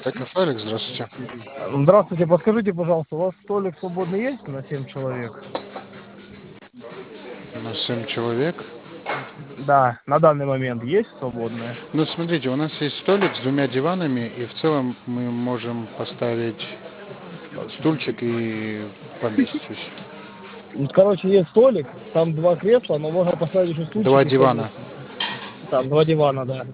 Рафаэль, здравствуйте. Здравствуйте, подскажите, пожалуйста, у вас столик свободный есть на 7 человек? На 7 человек. Да, на данный момент есть свободные. Ну, смотрите, у нас есть столик с двумя диванами, и в целом мы можем поставить стульчик и поместитесь. Короче, есть столик, там 2 кресла, но можно поставить еще Два стульчик и дивана. поместить. Там 2 дивана, да.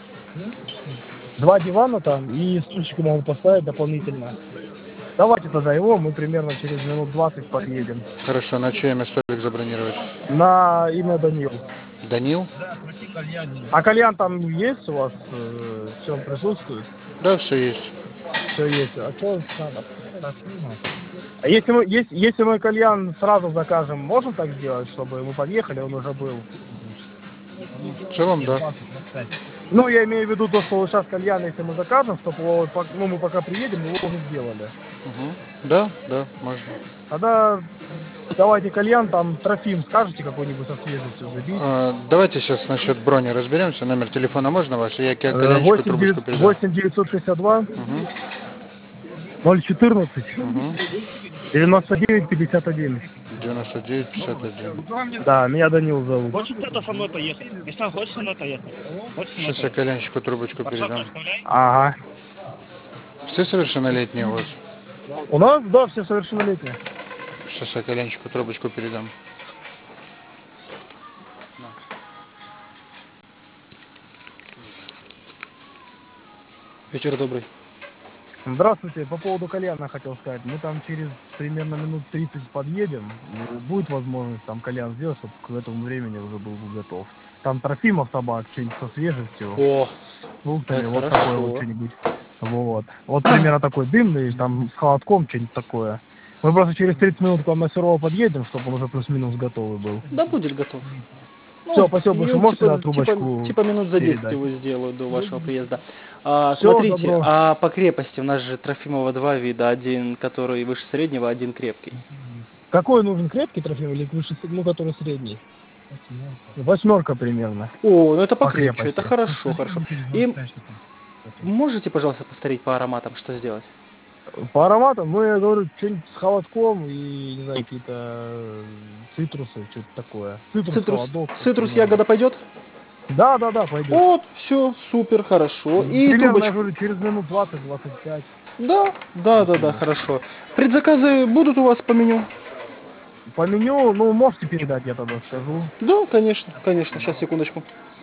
2 дивана там и стульчики могу поставить дополнительно. Давайте тогда его, мы примерно через минут 20 подъедем. Хорошо, на чье имя столик забронировать? На имя Данил. Данил? А кальян там есть у вас? Все он присутствует? Да, все есть. Все есть. А что надо? А если мы кальян сразу закажем, можем так сделать, чтобы мы подъехали, он уже был? В целом, да. Ну, я имею в виду то, что вот сейчас кальян, если мы закажем, чтобы его, ну, мы пока приедем, его уже сделали. Да, да, можно. Тогда давайте кальян, там Трофим, скажете какой-нибудь со свежестью забить? Давайте сейчас насчет брони разберемся. Номер телефона можно ваш? Я кальянчику трубочку передам. 8 962 Угу, 014 угу. 99 51. 99-51. Да, меня Данил зовут. Хочешь кто-то со мной поехать? Мишан, хочешь со мной поехать? Хочешь со мной Сейчас я поехать? кальянчику трубочку передам. Ага. Все совершеннолетние у вас? У нас, да, все совершеннолетние. Сейчас я кальянчику трубочку передам. Вечер добрый. Здравствуйте, по поводу кальяна хотел сказать. Мы там через примерно минут 30 подъедем. Будет возможность там кальян сделать, чтобы к этому времени уже был готов. Там Трофимов табак, что-нибудь со свежестью, О, фруктами, это вот хорошо. такое вот что-нибудь. Вот. Вот примерно такой дымный, там с холодком, что-нибудь такое. Мы просто через 30 минут к вам на Серова подъедем, чтобы он уже плюс-минус готовый был. Да будет готов. Все, спасибо большое. Можете на трубочку типа минут за 10 передать? его сделаю до вашего приезда. Всё, Смотрите, добро. а по крепости у нас же Трофимова два вида. Один, который выше среднего, один крепкий. Какой нужен, крепкий Трофим или выше, ну, который средний? 8 примерно. О, ну это По покрепче, крепости. это хорошо, хорошо. И можете, пожалуйста, повторить по ароматам, что сделать? По ароматам, ну, я говорю, что-нибудь с холодком и, не знаю, какие-то цитрусы, что-то такое. Холодок. Цитрус ягода пойдет? Да, пойдет. Вот, все, супер, хорошо. И Примерно, я трубочку. говорю, через минут 20-25. Да, хорошо. Предзаказы будут у вас по меню? По меню, ну, можете передать, я тогда скажу. Да, конечно, конечно. Сейчас, секундочку.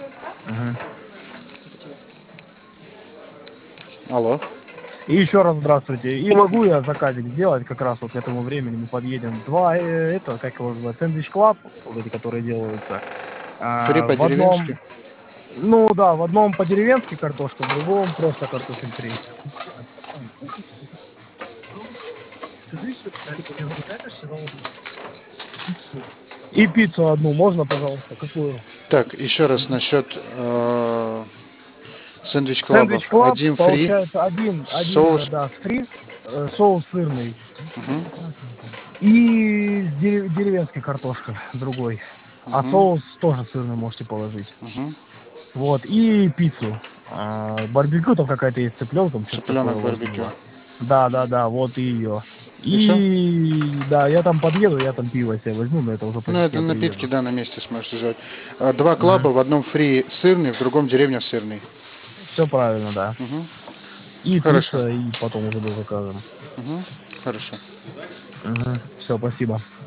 Алло. И еще раз здравствуйте. И могу я заказик сделать, как раз вот к этому времени мы подъедем. 2, как его называют, сэндвич клаб, вот эти, которые делаются. Фри В одном, по-деревенски? ну да, в одном по-деревенски картошка, в другом просто картофель фри. И пиццу одну можно, пожалуйста, какую? Так, еще раз насчет сэндвич Сэндвич клабов. клаб, Один фри, получается, один, соус. да, фри, соус сырный. И деревенская картошка другой. А соус тоже сырный можете положить. Вот, и пиццу. Барбекю там какая-то есть, цыпленок, там что-то Цыпленок такое. барбекю. Да, вот и ее. И всё? И да, я там подъеду, я там пиво себе возьму, но это уже Ну, почти это я напитки, приеду. да, на месте сможете сделать. 2 клаба, в одном фри сырный, в другом деревня сырный. Все правильно, да. И Хорошо. пицца, и потом уже закажем. Хорошо. Все, спасибо.